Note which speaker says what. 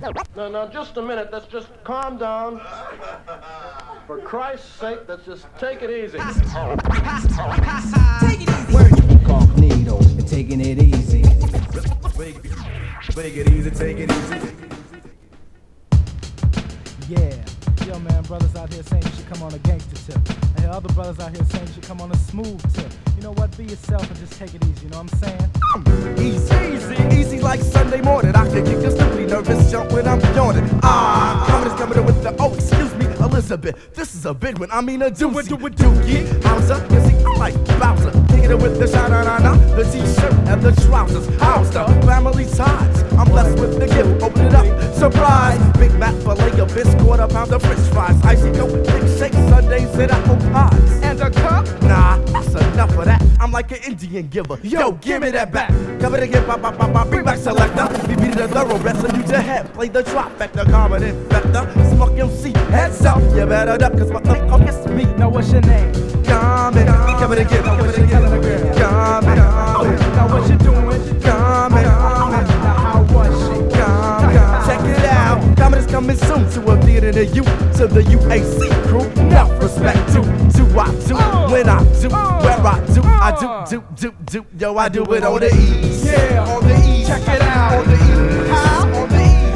Speaker 1: No, just a minute. Let's just calm down. For Christ's sake, let's just take it easy.
Speaker 2: Take it easy. Word.
Speaker 3: Cognito and taking it easy.
Speaker 4: Take it easy, take it easy.
Speaker 5: Yeah. Yo, man, brothers out here saying you should come on a gangster tip. I hear other brothers out here saying you should come on a smooth tip. You know what? Be yourself and just take it easy, you know what I'm saying?
Speaker 4: Easy like Sunday morning. I can get just simply nervous jump when I'm yawning. Coming with the, oh, excuse me, Elizabeth. This is a big one, I mean a doozy. Dookie, Hauser, you see, I like Bowser. Taking it with the shot-na-na-na, the t-shirt and the trousers. Hauser, family ties. I'm blessed with the gift, open it up, surprise. Big Mac filet of fish, quarter pound of french fries. Icy dope, big shake, Sundays and apple pies. And a cup? Nah, that's enough of that. I'm like an Indian giver. Yo, give me that back. Cover the hip, bring back selector. We beat the thoroughbred, so use your head. Play the trifecta, common infector. Smoke MC, heads up. You better duck, cause what the fuck is me?
Speaker 5: Now what's your name?
Speaker 4: Coming, cover the hip, cover the hip. Coming,
Speaker 5: now what you doing?
Speaker 4: coming.
Speaker 5: Now how was she?
Speaker 4: Check it out. Coming is coming soon to a theater near you, to the UAC crew. Enough respect to I do, when I do, where I do. Yo, I do it on the ease.
Speaker 5: Yeah,
Speaker 4: on the ease.
Speaker 5: check it out.
Speaker 4: On the ease.
Speaker 5: How?